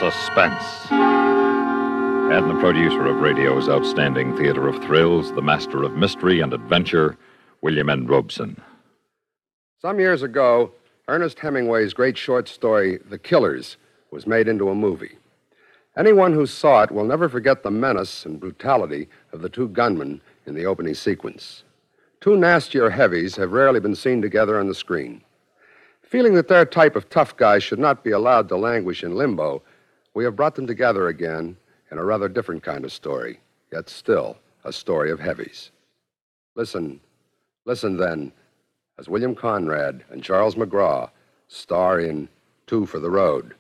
suspense. And the producer of radio's outstanding theater of thrills, the master of mystery and adventure, William N. Robson. Some years ago, Ernest Hemingway's great short story, The Killers, was made into a movie. Anyone who saw it will never forget the menace and brutality of the two gunmen in the opening sequence. Two nastier heavies have rarely been seen together on the screen. Feeling that their type of tough guys should not be allowed to languish in limbo, we have brought them together again in a rather different kind of story, yet still a story of heavies. Listen then, as William Conrad and Charles McGraw star in Two for the Road.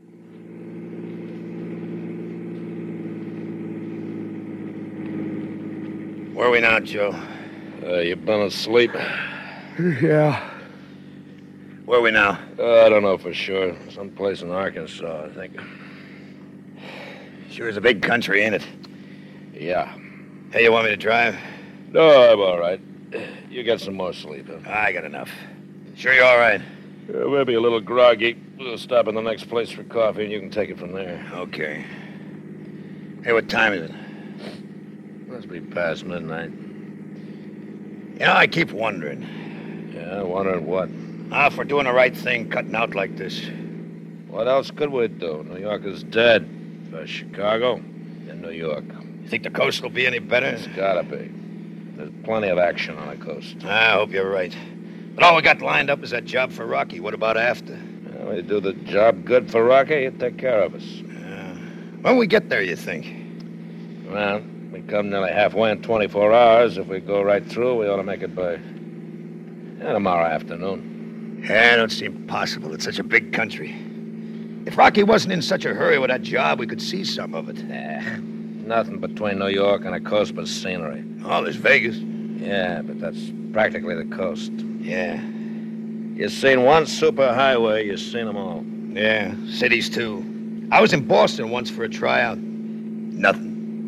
Where are we now, Joe? You've been asleep? Yeah. Where are we now? I don't know for sure. Someplace in Arkansas, I think. Sure is a big country, ain't it? Yeah. Hey, you want me to drive? No, I'm all right. You get some more sleep, huh? I got enough. Sure you're all right? Maybe a little groggy. We'll stop in the next place for coffee, and you can take it from there. Okay. Hey, what time is it? Must be past midnight. You know, I keep wondering. Yeah, wondering what? If we're doing the right thing, cutting out like this. What else could we do? New York is dead. Chicago and New York. You think the coast will be any better? It's gotta be. There's plenty of action on the coast. I hope you're right. But all we got lined up is that job for Rocky. What about after? Well, we do the job good for Rocky, he'll take care of us. When we get there, you think? Well, we come nearly halfway in 24 hours. If we go right through, we ought to make it by tomorrow afternoon. Yeah, it don't seem possible. It's such a big country. If Rocky wasn't in such a hurry with that job, we could see some of it. Nothing between New York and the coast but scenery. Oh, there's Vegas. Yeah, but that's practically the coast. Yeah. You've seen one superhighway, you've seen them all. Yeah, cities too. I was in Boston once for a tryout. Nothing.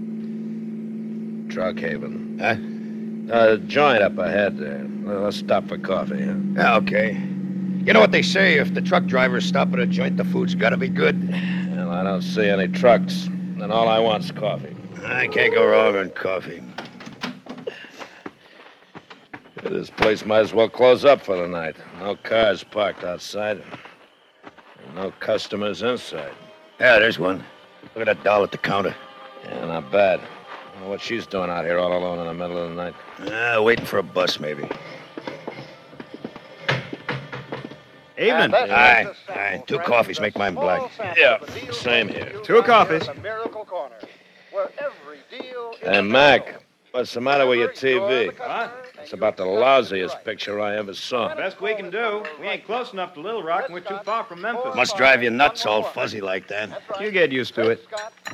Truckhaven. Huh? Joint up ahead there. Let's stop for coffee, huh? Yeah, okay. You know what they say, if the truck drivers stop at a joint, the food's gotta be good. Well, I don't see any trucks, and all I want's coffee. I can't go wrong on coffee. This place might as well close up for the night. No cars parked outside, and no customers inside. Yeah, there's one. Look at that doll at the counter. Yeah, not bad. I don't know what she's doing out here all alone in the middle of the night. Waiting for a bus, maybe. Evening. Aye. 2 coffees, make mine black. Yeah, same here. 2 coffees. Hey, Mac, what's the matter with your TV? What? It's about the lousiest pixture I ever saw. Best we can do. We ain't close enough to Little Rock, and we're too far from Memphis. Must drive you nuts all fuzzy like that. You get used to it.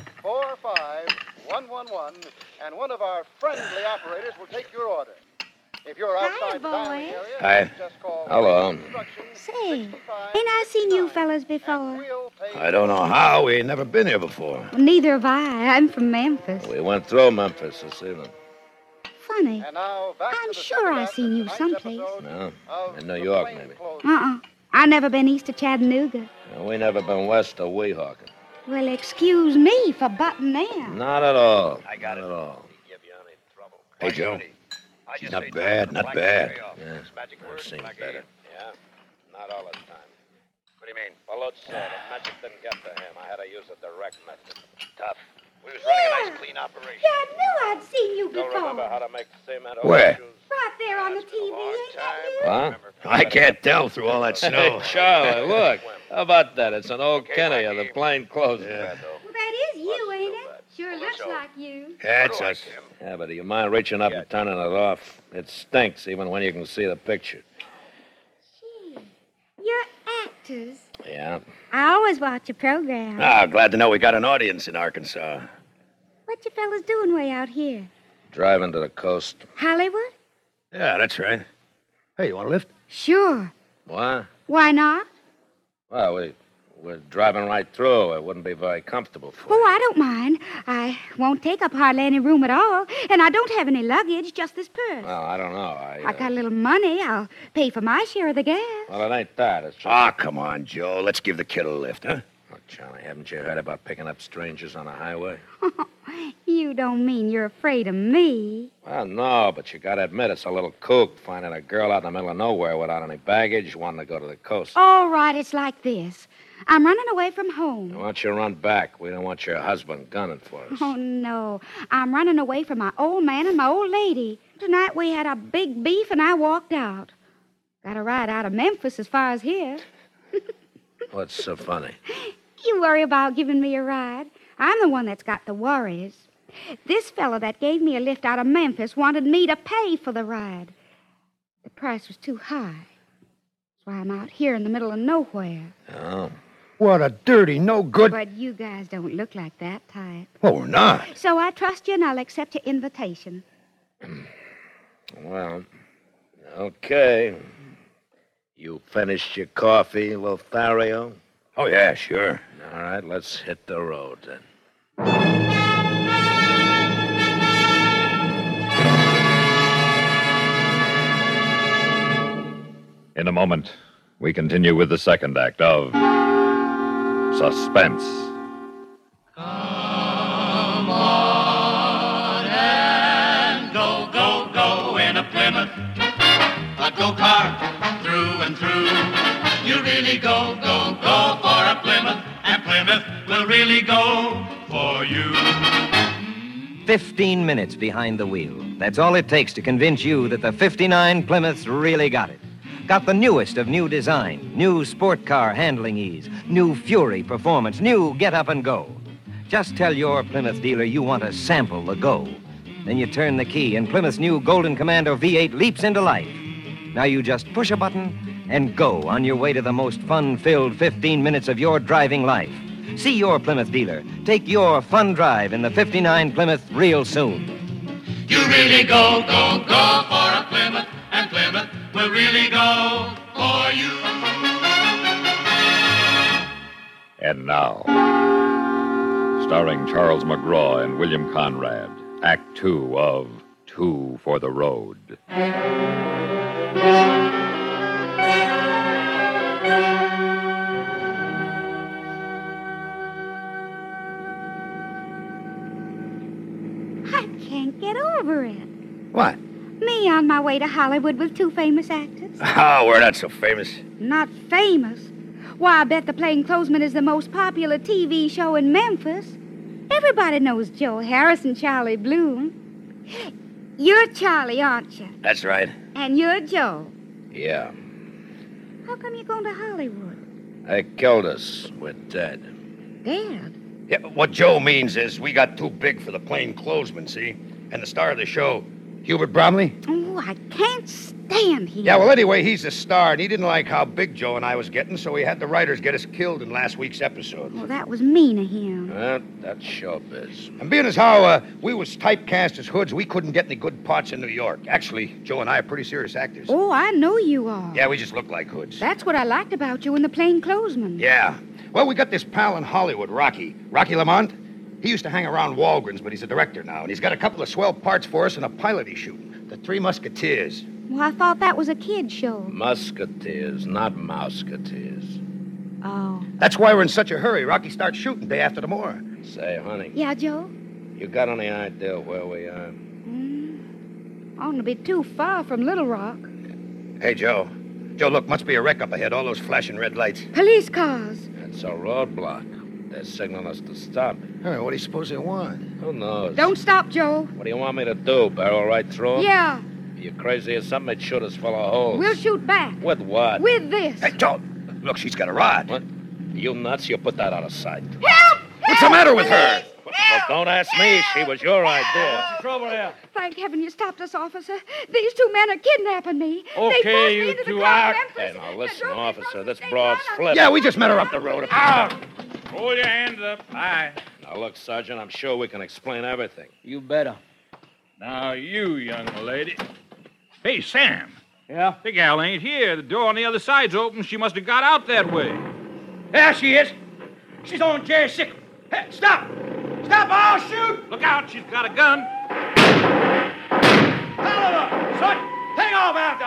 45111, and one of our friendly operators will take your order. If you're outside the dining area, Hi. just call Hello. Say, ain't I seen you fellas before? I don't know how. We ain't never been here before. Well, neither have I. I'm from Memphis. We went through Memphis this evening. Funny. And now back I'm to the sure I second seen you act of someplace. tonight's episode No, of in New The York, maybe. Plainclothes. I never been east of Chattanooga. We never been west of Weehawken. Well, excuse me for butting in. Not at all. I got Not it. at all. Hey, Joe. Not bad, not bad. Yeah, I've seen better. Yeah? Not all the time. What do you mean? Balot said the magic didn't get to him. I had to use a direct method. Tough. We was running a nice, clean operation. Yeah, I knew I'd seen you Don't remember how before. to make cement Where? overshoes. Right there on the TV, ain't that you? Huh? I can't tell through all that Hey, snow. Charlie, look. How about that? It's an old Kenny of the plain clothes. Yeah. Well, that is you, ain't it? Sure looks like you. That's us. Yeah, but do you mind reaching up and turning it off? It stinks even when you can see the picture. Gee, you're actors. Yeah. I always watch your program. Glad to know we got an audience in Arkansas. What you fellas doing way out here? Driving to the coast. Hollywood? Yeah, that's right. Hey, you want a lift? Sure. What? Why not? Well, we're driving right through. It wouldn't be very comfortable for Oh, you. I don't mind. I won't take up hardly any room at all. And I don't have any luggage, just this purse. Well, I don't know. I got a little money. I'll pay for my share of the gas. Well, it ain't that. It's just... Come on, Joe. Let's give the kid a lift, huh? Oh, Charlie, haven't you heard about picking up strangers on the highway? You don't mean you're afraid of me? Well, no, but you gotta admit it's a little kook finding a girl out in the middle of nowhere without any baggage, wanting to go to the coast. All right, it's like this. I'm running away from home. Why don't you run back? We don't want your husband gunning for us. Oh, no. I'm running away from my old man and my old lady. Tonight we had a big beef and I walked out. Got a ride out of Memphis as far as here. What's so funny? You worry about giving me a ride. I'm the one that's got the worries. This fella that gave me a lift out of Memphis wanted me to pay for the ride. The price was too high. That's why I'm out here in the middle of nowhere. Oh. What a dirty, no good... But you guys don't look like that type. Oh, we're not. So I trust you and I'll accept your invitation. Well, okay. You finished your coffee, Lothario? Oh, yeah, sure. All right, let's hit the road then. In a moment, we continue with the second act of Suspense. Come on and go, go, go in a Plymouth, a go-kart through and through. You really go, go, go for a Plymouth, and Plymouth will really go for you. 15 minutes behind the wheel. That's all it takes to convince you that the 59 Plymouth's really got it. Got the newest of new design, new sport car handling ease, new Fury performance, new get up and go. Just tell your Plymouth dealer you want to sample the go. Then you turn the key and Plymouth's new Golden Commando V8 leaps into life. Now you just push a button and go on your way to the most fun-filled 15 minutes of your driving life. See your Plymouth dealer. Take your fun drive in the 59 Plymouth real soon. You really go, go, go for a Plymouth, and Plymouth will really go for you. And now, starring Charles McGraw and William Conrad, Act Two of Two for the Road. I can't get over it. What? Me on my way to Hollywood with two famous actors. Oh, we're not so famous. Not famous? Why, I bet The Plainclothesman is the most popular TV show in Memphis. Everybody knows Joe Harris and Charlie Bloom. You're Charlie, aren't you? That's right. And you're Joe. Yeah. How come you're going to Hollywood? They killed us. We're dead. Dead? Yeah, what Joe means is we got too big for the Plainclothesman, see? And the star of the show, Hubert Bromley. Oh, I can't stand him. Yeah, well, anyway, he's the star, and he didn't like how big Joe and I was getting, so he had the writers get us killed in last week's episode. Well, that was mean of him. That's showbiz. And being as how we was typecast as hoods, we couldn't get any good parts in New York. Actually, Joe and I are pretty serious actors. Oh, I know you are. Yeah, we just look like hoods. That's what I liked about you in The Plainclothesman. Yeah. Well, we got this pal in Hollywood, Rocky Lamont. He used to hang around Walgreens, but he's a director now, and he's got a couple of swell parts for us in a pilot he's shooting. The Three Musketeers. Well, I thought that was a kid's show. Musketeers, not mouseketeers. Oh. That's why we're in such a hurry. Rocky starts shooting day after tomorrow. Say, honey, Yeah, Joe? you got any idea where we are? Oughtn't to be too far from Little Rock. Hey, Joe. Joe, look, must be a wreck up ahead. All those flashing red lights. Police cars. It's a roadblock. They're signaling us to stop. Hey, what do you suppose they want? Who knows? Don't stop, Joe. What do you want me to do? Barrel right through 'em? Yeah. You crazy or something? They'd shoot us full of holes. We'll shoot back. With what? With this. Hey, Joe, look, she's got a rod. What? You nuts? You put that out of sight. Help! What's the matter with her? Well, don't ask me. She was your idea. Trouble here. Thank heaven you stopped us, officer. These two men are kidnapping me. Okay, they forced me you into the two car out. in Memphis. Hey, now listen, They drove me officer, across this the state broad's line. flipped. Yeah, we just met her up the road. Out! Hold your hands up high. Now, look, Sergeant, I'm sure we can explain everything. You better. Now, you, young lady. Hey, Sam. Yeah? The gal ain't here. The door on the other side's open. She must have got out that way. There she is. She's on Jerry's sick. Hey, stop! Stop! I'll shoot! Look out, she's got a gun. Oliver! Son! Hang off after!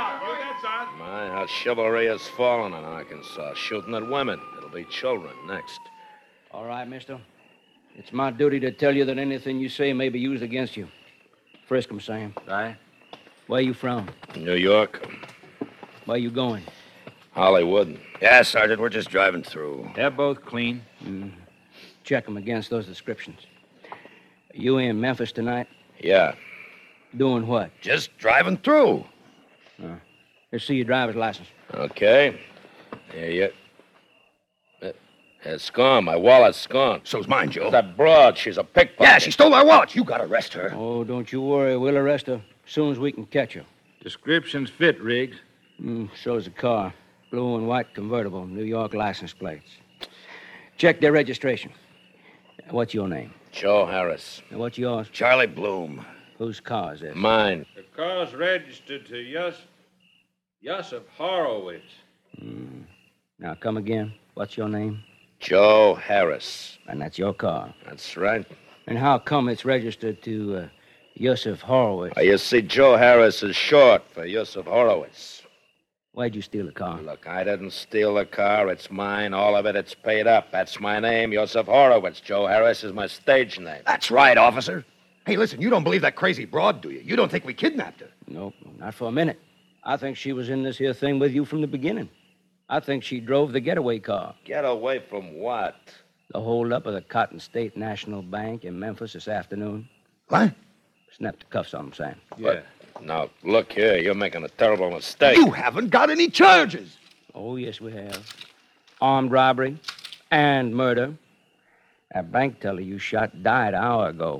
My, how chivalry has fallen in Arkansas. Shooting at women. It'll be children next. All right, mister. It's my duty to tell you that anything you say may be used against you. Frisk him, Sam. Right. Where you from? New York. Where you going? Hollywood. Yeah, Sergeant, we're just driving through. They're both clean. Check them against those descriptions. You in Memphis tonight? Yeah. Doing what? Just driving through. Let's see your driver's license. Okay. Here you... It's gone. My wallet's gone. So's mine, Joe. That broad, she's a pickpocket. Yeah, she stole our wallet. You gotta arrest her. Oh, don't you worry. We'll arrest her as soon as we can catch her. Descriptions fit, Riggs. So's the car. Blue and white convertible, New York license plates. Check their registration. What's your name? Joe Harris. And what's yours? Charlie Bloom. Whose car is this? Mine. The car's registered to Yusuf Horowitz. Now, come again. What's your name? Joe Harris. And that's your car. That's right. And how come it's registered to Yusuf Horowitz? You see, Joe Harris is short for Yusuf Horowitz. Why'd you steal the car? Look, I didn't steal the car. It's mine. All of it, it's paid up. That's my name, Yusuf Horowitz. Joe Harris is my stage name. That's right, officer. Hey, listen, you don't believe that crazy broad, do you? You don't think we kidnapped her? Nope, not for a minute. I think she was in this here thing with you from the beginning. I think she drove the getaway car. Get away from what? The holdup of the Cotton State National Bank in Memphis this afternoon. What? Snap the cuffs on him, Sam. Yeah. Now, look here. You're making a terrible mistake. You haven't got any charges. Oh, yes, we have. Armed robbery and murder. That bank teller you shot died an hour ago.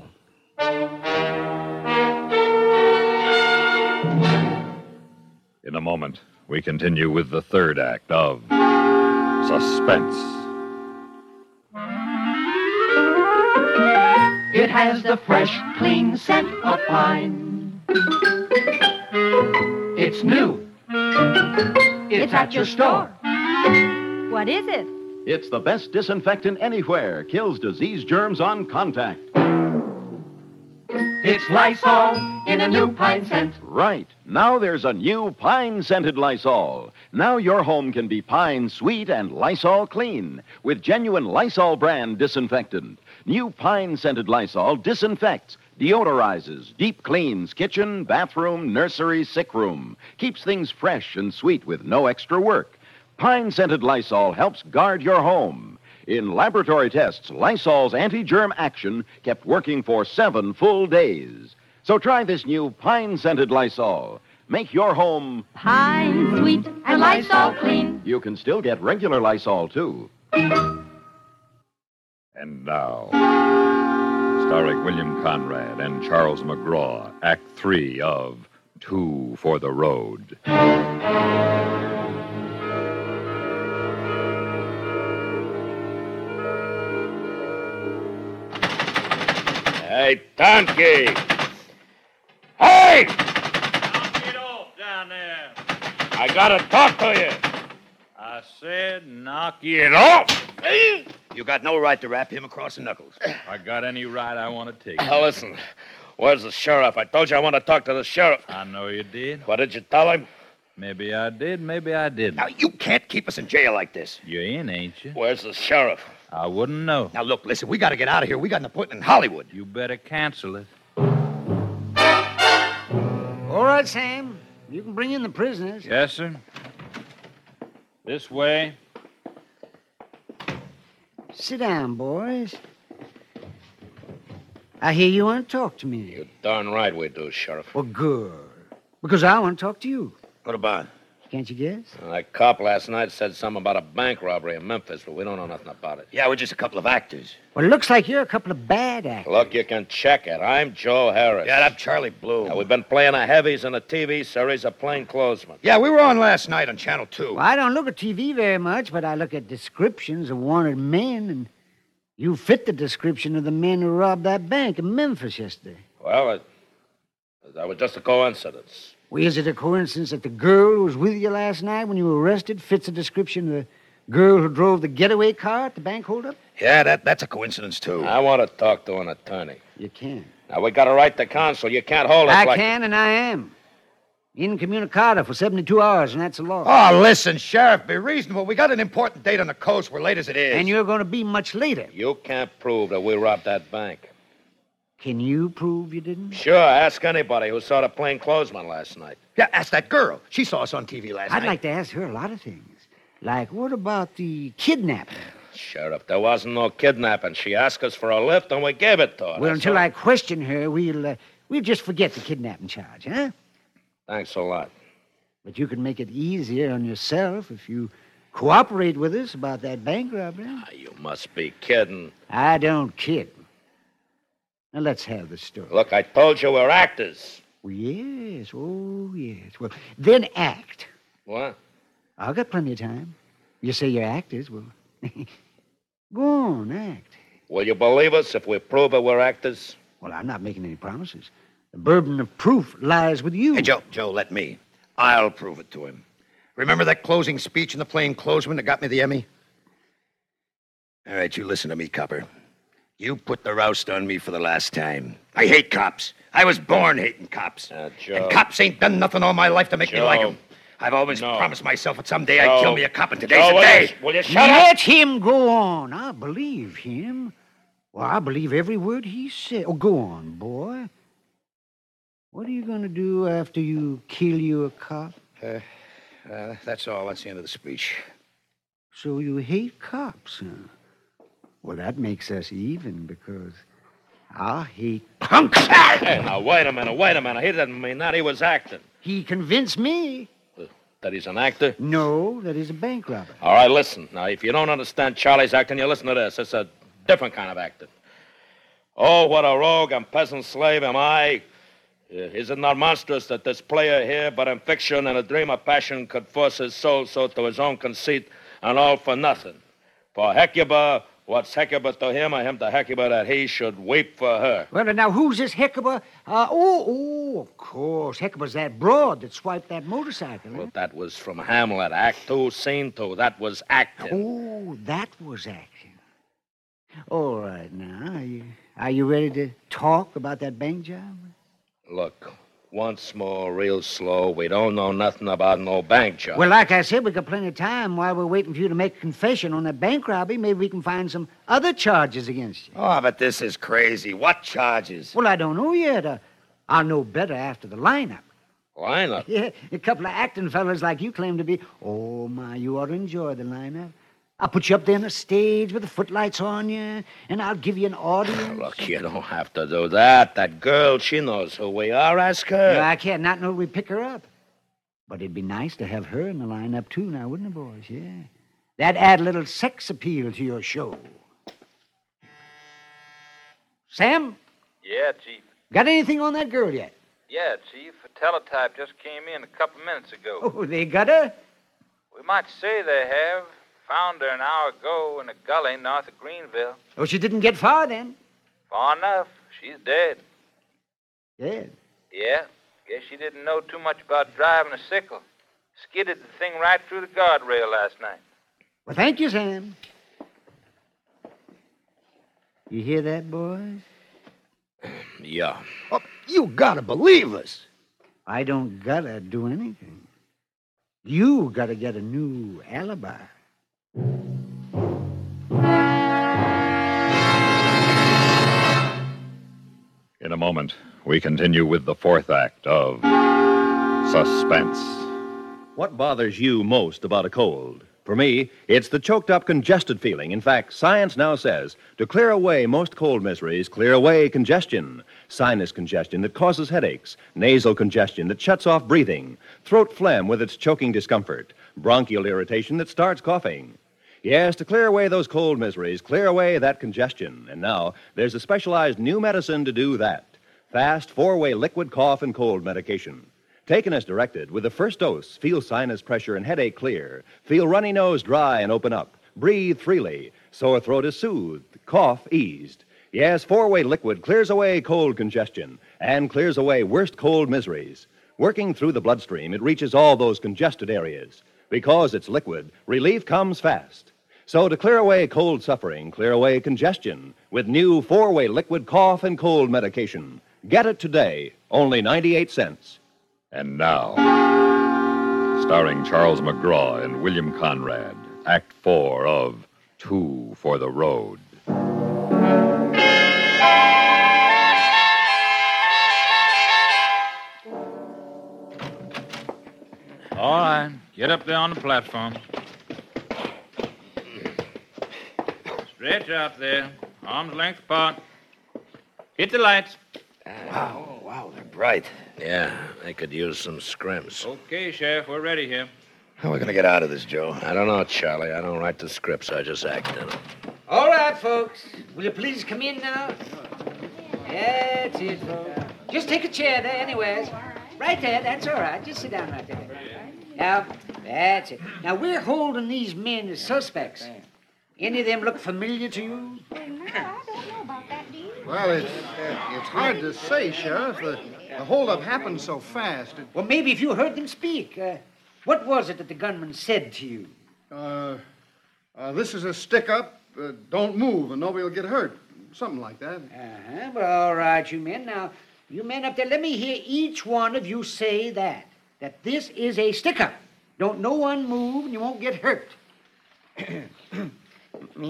In a moment, we continue with the third act of Suspense. It has the fresh, clean scent of pine. It's new. It's at your store. What is it? It's the best disinfectant anywhere. Kills disease germs on contact. It's Lysol in a new pine scent. Right. Now there's a new pine-scented Lysol. Now your home can be pine sweet and Lysol clean with genuine Lysol brand disinfectant. New pine-scented Lysol disinfects, deodorizes, deep cleans kitchen, bathroom, nursery, sick room. Keeps things fresh and sweet with no extra work. Pine-scented Lysol helps guard your home. In laboratory tests, Lysol's anti-germ action kept working for 7 full days. So try this new pine-scented Lysol. Make your home Pine sweet and Lysol clean. You can still get regular Lysol, too. And now, starring William Conrad and Charles McGraw, Act 3 of Two for the Road. Hey, donkey! Hey! Knock it off down there. I gotta talk to you. I said knock it off. You got no right to rap him across the knuckles. I got any right I want to take. Now, listen. Where's the sheriff? I told you I want to talk to the sheriff. I know you did. What did you tell him? Maybe I did, maybe I didn't. Now, you can't keep us in jail like this. You're in, ain't you? Where's the sheriff? I wouldn't know. Now, look, listen, we got to get out of here. We got an appointment in Hollywood. You better cancel it. All right, Sam. You can bring in the prisoners. Yes, sir. This way. Sit down, boys. I hear you want to talk to me. You're darn right we do, Sheriff. Well, good. Because I want to talk to you. What about? Can't you guess? That cop last night said something about a bank robbery in Memphis, but we don't know nothing about it. Yeah, we're just a couple of actors. Well, it looks like you're a couple of bad actors. Look, you can check it. I'm Joe Harris. Yeah, I'm Charlie Blue. Now, we've been playing the heavies in a TV series of plainclothesmen. Yeah, we were on last night on Channel 2. Well, I don't look at TV very much, but I look at descriptions of wanted men, and you fit the description of the men who robbed that bank in Memphis yesterday. Well, that was just a coincidence. Well, is it a coincidence that the girl who was with you last night when you were arrested fits the description of the girl who drove the getaway car at the bank holdup? Yeah, that's a coincidence, too. I want to talk to an attorney. You can. Now, we got a right to counsel. You can't hold us I like... can, and I am. Incommunicado for 72 hours, and that's the law. Oh, listen, Sheriff, be reasonable. We got an important date on the coast. We're late as it is. And you're going to be much later. You can't prove that we robbed that bank. Can you prove you didn't? Sure, ask anybody who saw the plainclothesman last night. Yeah, ask that girl. She saw us on TV last night. I'd like to ask her a lot of things. Like, what about the kidnapping? Sheriff, there wasn't no kidnapping. She asked us for a lift, and we gave it to her. Well, until I question her, we'll just forget the kidnapping charge, huh? Thanks a lot. But you can make it easier on yourself if you cooperate with us about that bank robbery. You must be kidding. I don't kid. Now, let's have the story. Look, I told you we're actors. Oh, yes. Oh, yes. Well, then act. What? I've got plenty of time. You say you're actors. Well, go on, act. Will you believe us if we prove that we're actors? Well, I'm not making any promises. The burden of proof lies with you. Hey, Joe, let me. I'll prove it to him. Remember that closing speech in the plainclothesman that got me the Emmy? All right, you listen to me, copper. You put the roust on me for the last time. I hate cops. I was born hating cops. Joe. And cops ain't done nothing all my life to make me like them. I've always promised myself that someday I'd kill me a cop, and today's the day. Will you shut up? Let him go on. I believe him. Well, I believe every word he said. Oh, go on, boy. What are you going to do after you kill you a cop? That's all. That's the end of the speech. So you hate cops, huh? Well, that makes us even, because I hate punks. Hey, now, wait a minute. He didn't mean that. He was acting. He convinced me. That he's an actor? No, that he's a bank robber. All right, listen. Now, if you don't understand Charlie's acting, you listen to this. It's a different kind of acting. Oh, what a rogue and peasant slave am I. Is it not monstrous that this player here, but in fiction and a dream of passion, could force his soul so to his own conceit, and all for nothing? For Hecuba, what's Hecuba to him, or him to Hecuba, that he should weep for her? Well, now, who's this Hecuba? Of course. Hecuba's that broad that swiped that motorcycle. Well, that was from Hamlet, Act 2, Scene 2. That was acting. Oh, that was acting. All right, now, are you ready to talk about that bank job? Look, once more, real slow. We don't know nothing about no bank job. Well, like I said, we got plenty of time while we're waiting for you to make a confession on that bank robbery. Maybe we can find some other charges against you. Oh, but this is crazy. What charges? Well, I don't know yet. I'll know better after the lineup. Lineup? Yeah, a couple of acting fellas like you claim to be. Oh, my, you ought to enjoy the lineup. I'll put you up there on a stage with the footlights on you, and I'll give you an audience. Look, you don't have to do that. That girl, she knows who we are. Ask her. No, I can't not know we pick her up. But it'd be nice to have her in the lineup, too, now, wouldn't it, boys? Yeah. That'd add a little sex appeal to your show. Sam? Yeah, Chief. Got anything on that girl yet? Yeah, Chief. A teletype just came in a couple minutes ago. Oh, they got her? We might say they have. Found her an hour ago in a gully north of Greenville. Oh, she didn't get far, then? Far enough. She's dead. Dead? Yeah. Guess she didn't know too much about driving a sickle. Skidded the thing right through the guardrail last night. Well, thank you, Sam. You hear that, boys? Yeah. Oh, you gotta believe us. I don't gotta do anything. You gotta get a new alibi. In a moment, we continue with the fourth act of Suspense. What bothers you most about a cold? For me, it's the choked up, congested feeling. In fact, science now says to clear away most cold miseries, clear away congestion. Sinus congestion that causes headaches, nasal congestion that shuts off breathing, throat phlegm with its choking discomfort, bronchial irritation that starts coughing. Yes, to clear away those cold miseries, clear away that congestion. And now, there's a specialized new medicine to do that. Fast, 4-way liquid cough and cold medication. Taken as directed, with the first dose, feel sinus pressure and headache clear. Feel runny nose dry and open up. Breathe freely. Sore throat is soothed. Cough eased. Yes, 4-way liquid clears away cold congestion and clears away worst cold miseries. Working through the bloodstream, it reaches all those congested areas. Because it's liquid, relief comes fast. So to clear away cold suffering, clear away congestion with new 4-way liquid cough and cold medication. Get it today, only 98 cents. And now, starring Charles McGraw and William Conrad, Act 4 of Two for the Road. All right, get up there on the platform. Stretch out there, arm's length apart. Hit the lights. Wow, they're bright. Yeah, they could use some scrims. Okay, Sheriff, we're ready here. How are we going to get out of this, Joe? I don't know, Charlie. I don't write the scripts. I just act in them. All right, folks. Will you please come in now? That's it, folks. Just take a chair there, anyways. Right there, that's all right. Just sit down right there. Now, that's it. Now, we're holding these men as suspects. Any of them look familiar to you? Well, it's hard to say, Sheriff. The holdup happened so fast. Well, maybe if you heard them speak. What was it that the gunman said to you? This is a stick-up. Don't move and nobody will get hurt. Something like that. Uh-huh. Well, all right, you men. Now, you men up there, let me hear each one of you say that this is a stick-up. Don't no one move and you won't get hurt. Me?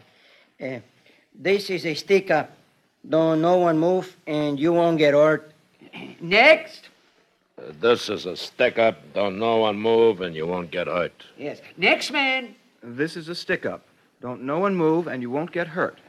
This is a stick-up. Don't no one move and you won't get hurt. Next. This is a stick-up. Don't no one move, and you won't get hurt. Yes. Next man. This is a stick-up. Don't no one move, and you won't get hurt.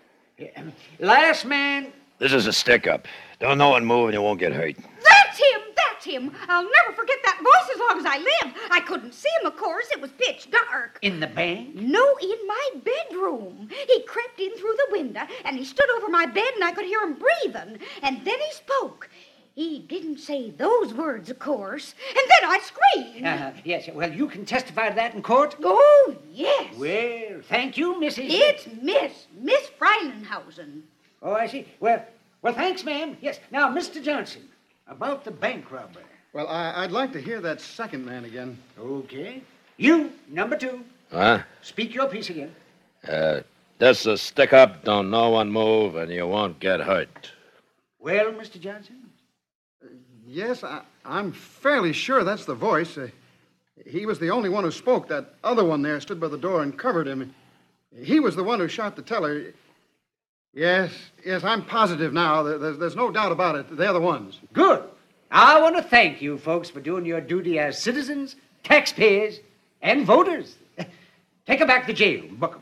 Last man. This is a stick-up. Don't no one move and you won't get hurt. That's him! That's him! I'll never forget that voice as long as I live. I couldn't see him, of course. It was pitch dark. In the bank? No, in my bedroom. He crept in through the window, and he stood over my bed, and I could hear him breathing. And then he spoke. He didn't say those words, of course. And then I screamed. Yes, well, you can testify to that in court? Oh, yes. Well, thank you, Mrs. It's Miss Freilenhausen. Oh, I see. Well, thanks, ma'am. Yes. Now, Mr. Johnson, about the bank robbery. Well, I'd like to hear that second man again. Okay. You, number 2. Huh? Speak your piece again. This is a stick-up. Don't no one move, and you won't get hurt. Well, Mr. Johnson? Yes, I'm fairly sure that's the voice. He was the only one who spoke. That other one there stood by the door and covered him. He was the one who shot the teller. Yes, I'm positive now. There's no doubt about it. They're the ones. Good. I want to thank you folks for doing your duty as citizens, taxpayers, and voters. Take them back to jail. Book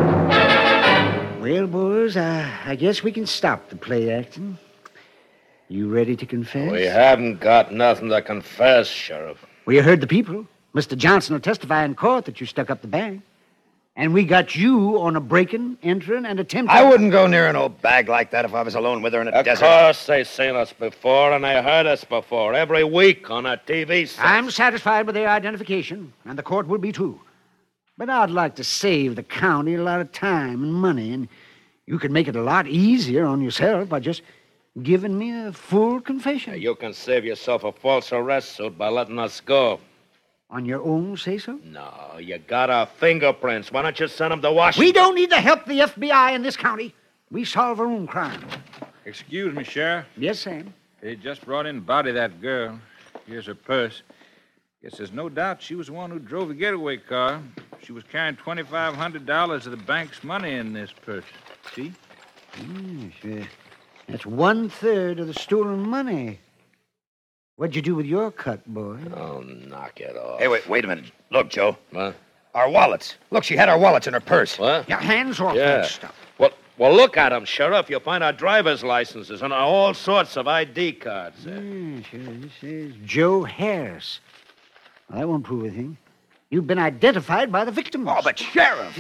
'em. Well, boys, I guess we can stop the play acting. You ready to confess? We haven't got nothing to confess, Sheriff. Well, you heard the people. Mr. Johnson will testify in court that you stuck up the bank. And we got you on a breaking, entering, and attempting... I wouldn't go near an old bag like that if I was alone with her in a desert. Of course, they seen us before, and they heard us before, every week on a TV set. I'm satisfied with their identification, and the court will be too. But I'd like to save the county a lot of time and money, and you could make it a lot easier on yourself by just giving me a full confession. You can save yourself a false arrest suit by letting us go. On your own say-so? No, you got our fingerprints. Why don't you send them to Washington? We don't need the help of the FBI in this county. We solve our own crime. Excuse me, Sheriff. Yes, Sam? They just brought in the body of that girl. Here's her purse. Guess there's no doubt she was the one who drove the getaway car. She was carrying $2,500 of the bank's money in this purse. See? Sure. That's 1/3 of the stolen money. What'd you do with your cut, boy? Oh, knock it off. Hey, wait a minute. Look, Joe. What? Our wallets. Look, she had our wallets in her purse. What? Your hands off Yeah. that stuff. Well, look at them, Sheriff. You'll find our driver's licenses and all sorts of ID cards. Sure. This is Joe Harris. Well, that won't prove anything. You've been identified by the victims. Oh, but Sheriff!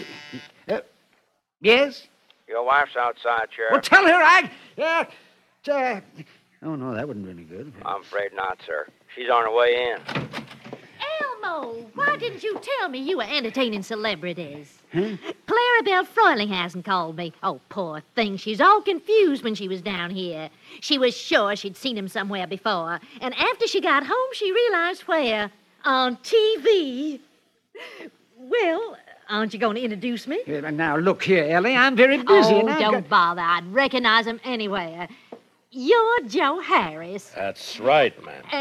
Yes? Your wife's outside, Sheriff. Well, tell her oh, no, that wouldn't do any good. I'm afraid not, sir. She's on her way in. Elmo, why didn't you tell me you were entertaining celebrities? Huh? Clarabelle Frelinghausen called me. Oh, poor thing. She's all confused when she was down here. She was sure she'd seen him somewhere before. And after she got home, she realized where? On TV. Well, aren't you going to introduce me? Now, look here, Ellie. I'm very busy. Oh, and I've don't bother. I'd recognize him anywhere. You're Joe Harris. That's right, man. And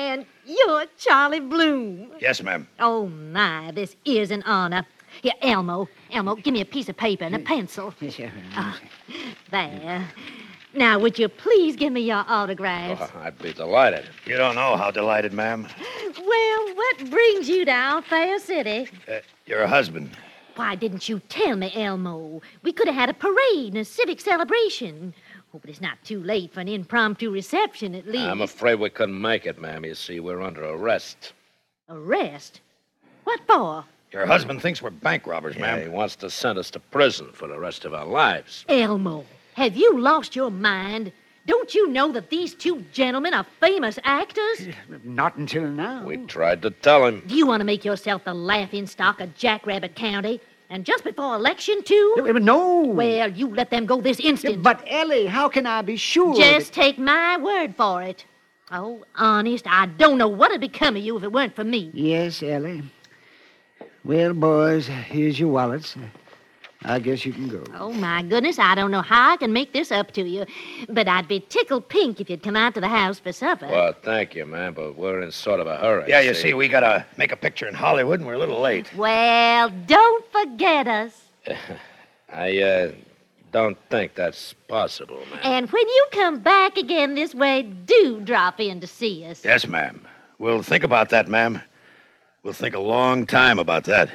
you're Charlie Bloom. Yes, ma'am. Oh, my, this is an honor. Here, Elmo, give me a piece of paper and a pencil. Sure. There. Now, would you please give me your autographs? Oh, I'd be delighted. You don't know how delighted, ma'am. Well, what brings you to Althea City? Your husband. Why didn't you tell me, Elmo? We could have had a parade and a civic celebration. Oh, but it's not too late for an impromptu reception, at least. I'm afraid we couldn't make it, ma'am. You see, we're under arrest. Arrest? What for? Your husband thinks we're bank robbers, ma'am. He wants to send us to prison for the rest of our lives. Elmo, have you lost your mind? Don't you know that these two gentlemen are famous actors? Not until now. We tried to tell him. Do you want to make yourself the laughingstock of Jackrabbit County? And just before election, too? No. Well, you let them go this instant. But, Ellie, how can I be sure? Just take my word for it. Oh, honest, I don't know what'd become of you if it weren't for me. Yes, Ellie. Well, boys, here's your wallets. I guess you can go. Oh, my goodness, I don't know how I can make this up to you. But I'd be tickled pink if you'd come out to the house for supper. Well, thank you, ma'am, but we're in sort of a hurry. Yeah, you see, we gotta make a picture in Hollywood, and we're a little late. Well, don't forget us. I don't think that's possible, ma'am. And when you come back again this way, do drop in to see us. Yes, ma'am. We'll think about that, ma'am. We'll think a long time about that.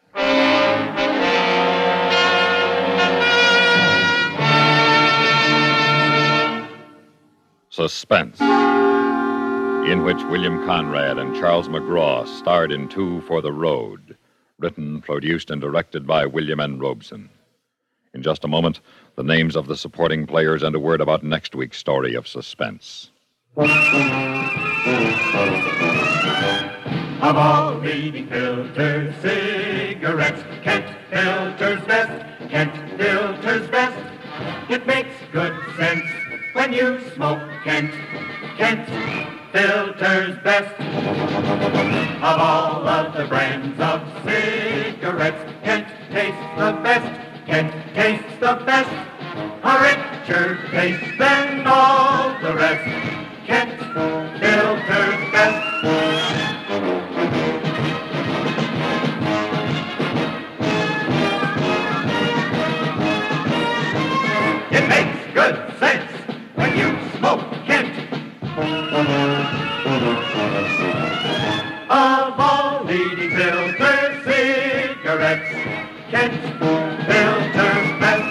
Suspense, in which William Conrad and Charles McGraw starred in Two for the Road, written, produced, and directed by William N. Robeson. In just a moment, the names of the supporting players and a word about next week's story of suspense. Of all leading filter cigarettes, Kent Filter's best. Kent Filter's best. It makes good sense when you smoke Kent. Kent Filter's best. Of all of the brands of cigarettes, Kent tastes the best. Kent tastes the best. A richer taste than all the rest. Kent Filter's best. It makes good sense when you smoke Kent. Of all leading filter cigarettes, Kent Filter's best.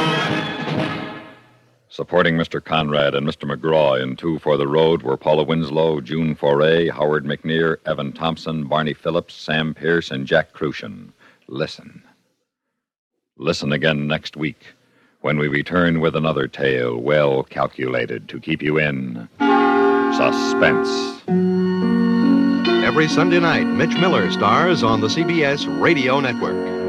Supporting Mr. Conrad and Mr. McGraw in Two for the Road were Paula Winslow, June Foray, Howard McNear, Evan Thompson, Barney Phillips, Sam Pierce, and Jack Crucian. Listen. Listen again next week when we return with another tale well calculated to keep you in suspense. Every Sunday night, Mitch Miller stars on the CBS Radio Network.